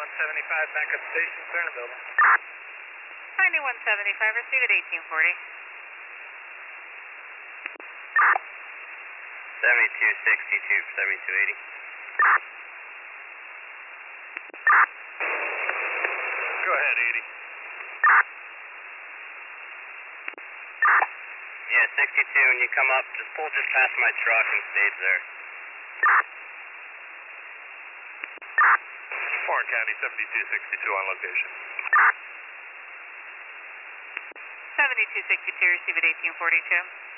9175, back up station, clear the building. 9175, receive at 1840. 7262, 7280. Go ahead, 80. Yeah, 62, when you come up, just pull just past my truck and stage there. Warren County, 7262 on location. 7262, receive at 1842.